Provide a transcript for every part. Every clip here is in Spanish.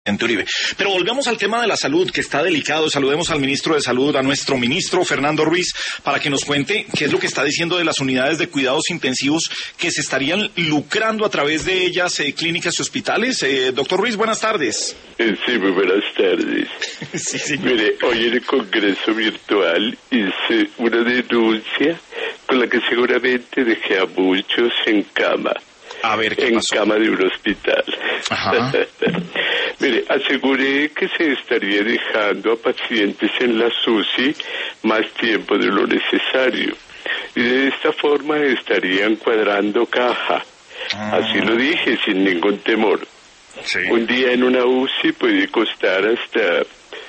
Uribe. Pero volvamos al tema de la salud, que está delicado. Saludemos al ministro de Salud, a nuestro ministro Fernando Ruiz, para que nos cuente qué es lo que está diciendo de las unidades de cuidados intensivos que se estarían lucrando a través de ellas, clínicas y hospitales. Doctor Ruiz, buenas tardes. Sí, muy buenas tardes. Sí, mire, hoy en el Congreso Virtual hice una denuncia con la que seguramente dejé a muchos en cama. A ver, ¿qué pasó? En cama de un hospital. Ajá. Mire, aseguré que se estaría dejando a pacientes en la UCI más tiempo de lo necesario. Y de esta forma estarían cuadrando caja. Así lo dije, sin ningún temor. Sí. Un día en una UCI puede costar hasta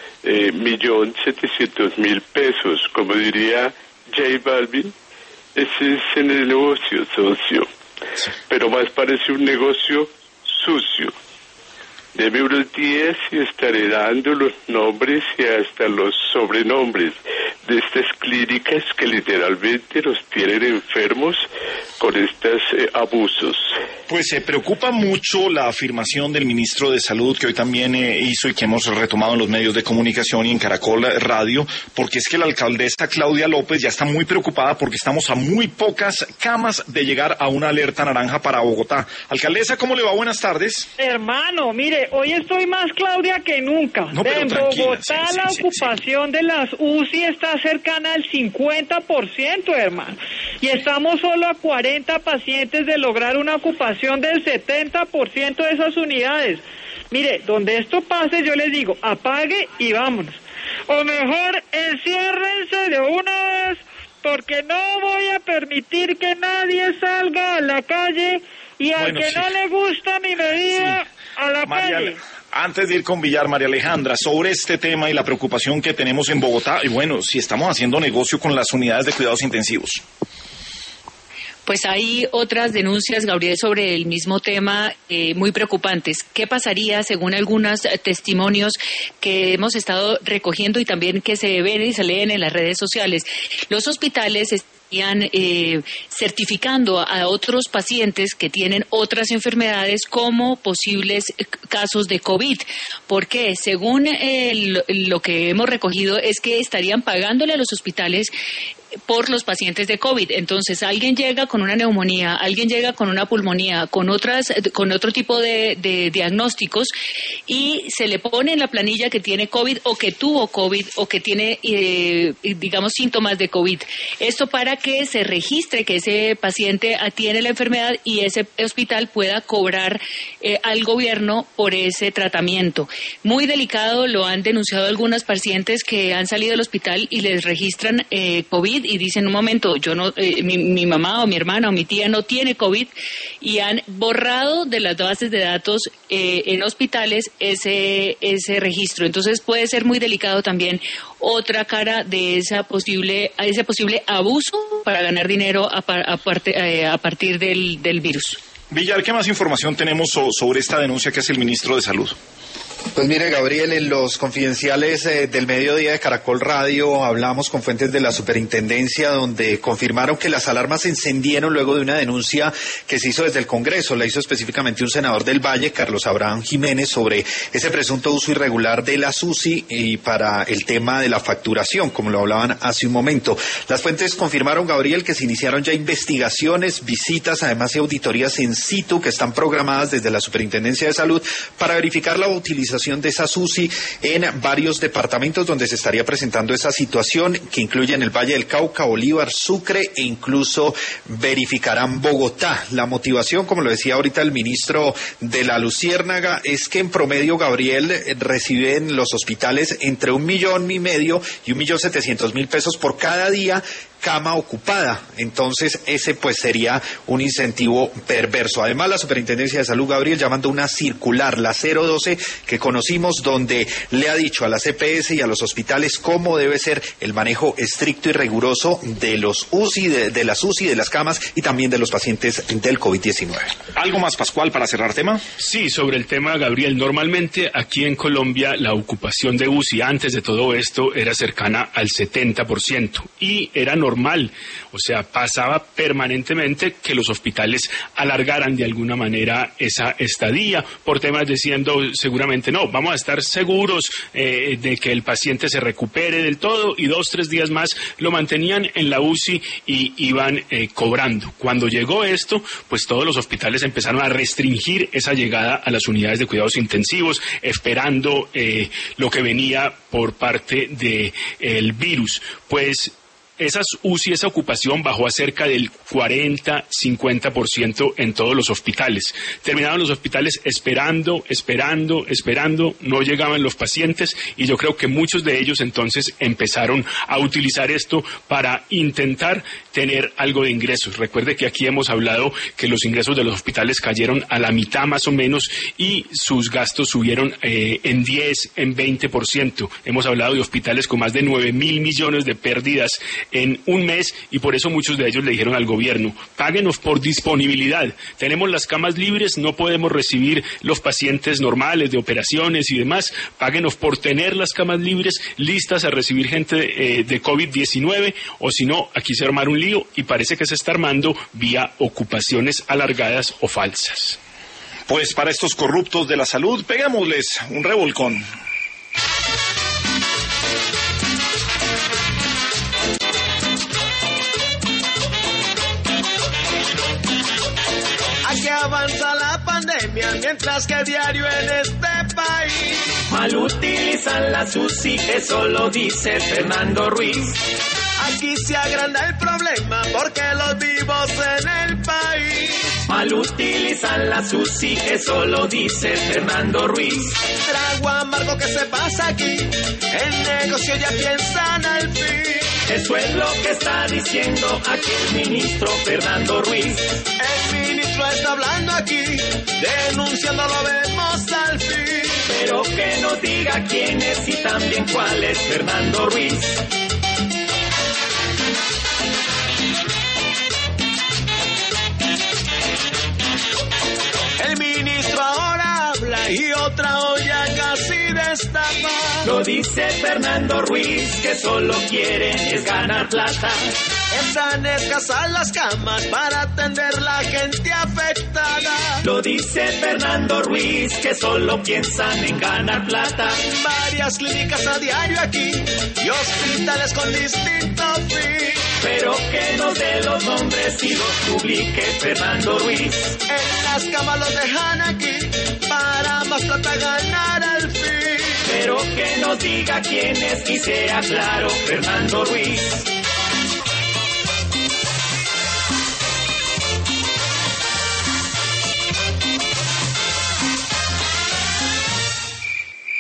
1.700.000 pesos. Como diría J Balvin, ese es en el negocio, socio. Sí. Pero más parece un negocio sucio. Deme unos días y estaré dando los nombres y hasta los sobrenombres de estas clínicas que literalmente los tienen enfermos con estos abusos. Pues se preocupa mucho la afirmación del ministro de Salud, que hoy también hizo y que hemos retomado en los medios de comunicación y en Caracol Radio, porque es que la alcaldesa Claudia López ya está muy preocupada porque estamos a muy pocas camas de llegar a una alerta naranja para Bogotá. Alcaldesa, ¿cómo le va? Buenas tardes. Hermano, mire, hoy estoy más Claudia que nunca. No, pero en Bogotá la ocupación de las UCI está cercana al 50%, hermano. Y estamos solo a 40 pacientes de lograr una ocupación del 70% de esas unidades. Mire, donde esto pase, yo les digo, apague y vámonos. O mejor, enciérrense de una vez, porque no voy a permitir que nadie salga a la calle y al que no le gusta mi medida, a la calle. Antes de ir con Villar, María Alejandra, sobre este tema y la preocupación que tenemos en Bogotá, y bueno, si estamos haciendo negocio con las unidades de cuidados intensivos. Pues hay otras denuncias, Gabriel, sobre el mismo tema muy preocupantes. ¿Qué pasaría, según algunos testimonios que hemos estado recogiendo y también que se ven y se leen en las redes sociales? Los hospitales estarían certificando a otros pacientes que tienen otras enfermedades como posibles casos de COVID. Porque según lo que hemos recogido es que estarían pagándole a los hospitales por los pacientes de COVID. Entonces, alguien llega con una neumonía, alguien llega con una pulmonía, con otro tipo de diagnósticos y se le pone en la planilla que tiene COVID o que tuvo COVID o que tiene, digamos, síntomas de COVID. Esto para que se registre que ese paciente tiene la enfermedad y ese hospital pueda cobrar al gobierno por ese tratamiento. Muy delicado, lo han denunciado algunas pacientes que han salido del hospital y les registran COVID y dicen, un momento, yo no, mi mamá o mi hermana o mi tía no tiene COVID, y han borrado de las bases de datos en hospitales ese registro. Entonces puede ser muy delicado también otra cara de ese posible abuso para ganar dinero a partir del virus. Villar, ¿qué más información tenemos sobre esta denuncia que hace el ministro de Salud? Pues mire, Gabriel, en los confidenciales del mediodía de Caracol Radio hablamos con fuentes de la superintendencia donde confirmaron que las alarmas se encendieron luego de una denuncia que se hizo desde el Congreso. La hizo específicamente un senador del Valle, Carlos Abraham Jiménez, sobre ese presunto uso irregular de la UCI y para el tema de la facturación, como lo hablaban hace un momento. Las fuentes confirmaron, Gabriel, que se iniciaron ya investigaciones, visitas, además y auditorías in situ que están programadas desde la Superintendencia de Salud para verificar la utilización de esa UCI en varios departamentos donde se estaría presentando esa situación, que incluyen el Valle del Cauca, Bolívar, Sucre e incluso verificarán Bogotá. La motivación, como lo decía ahorita el ministro de la Luciérnaga, es que en promedio, Gabriel, reciben los hospitales entre 1,5 millones y 1.700.000 pesos por cada día cama ocupada. Entonces ese pues sería un incentivo perverso. Además, la Superintendencia de Salud, Gabriel, ya mandó una circular, la 012, que conocimos, donde le ha dicho a la CPS y a los hospitales cómo debe ser el manejo estricto y riguroso de los UCI, de las UCI, de las camas y también de los pacientes del COVID-19. ¿Algo más, Pascual, para cerrar tema? Sí, sobre el tema, Gabriel, normalmente aquí en Colombia la ocupación de UCI antes de todo esto era cercana al 70% y era normal normal. O sea, pasaba permanentemente que los hospitales alargaran de alguna manera esa estadía, por temas diciendo seguramente no, vamos a estar seguros de que el paciente se recupere del todo, y 2-3 días más lo mantenían en la UCI y iban cobrando. Cuando llegó esto, pues todos los hospitales empezaron a restringir esa llegada a las unidades de cuidados intensivos, esperando lo que venía por parte del virus. Pues esas UCI, esa ocupación bajó a cerca del 40-50% en todos los hospitales. Terminaron los hospitales esperando, no llegaban los pacientes, y yo creo que muchos de ellos entonces empezaron a utilizar esto para intentar tener algo de ingresos. Recuerde que aquí hemos hablado que los ingresos de los hospitales cayeron a la mitad más o menos, y sus gastos subieron en 10, en 20%. Hemos hablado de hospitales con más de 9.000 millones de pérdidas en un mes, y por eso muchos de ellos le dijeron al gobierno: páguenos por disponibilidad, tenemos las camas libres, no podemos recibir los pacientes normales de operaciones y demás, páguenos por tener las camas libres listas a recibir gente de COVID-19, o si no, aquí se armar un lío, y parece que se está armando vía ocupaciones alargadas o falsas. Pues para estos corruptos de la salud, peguémosles un revolcón. Aquí avanza la pandemia mientras que diario en este país mal utilizan la UCI, eso lo dice Fernando Ruiz. Aquí se agranda el problema porque los vivos en el país mal utilizan la UCI, eso lo dice Fernando Ruiz. Trago amargo que se pasa aquí, el negocio ya piensan al fin. Eso es lo que está diciendo aquí el ministro Fernando Ruiz. El ministro está hablando aquí, denunciando lo vemos al fin. Pero que nos diga quién es y también cuál es Fernando Ruiz. El ministro ahora habla y otra olla casi destapa. Lo dice Fernando Ruiz, que solo quieren es ganar plata. Están escasas las camas para atender la gente afectada. Lo dice Fernando Ruiz, que solo piensan en ganar plata. Varias clínicas a diario aquí y hospitales con distinto fin. Pero que nos dé los nombres y los publique Fernando Ruiz. En las camas los dejan aquí para más plata ganar al fin. Pero que nos diga quién es y sea claro Fernando Ruiz.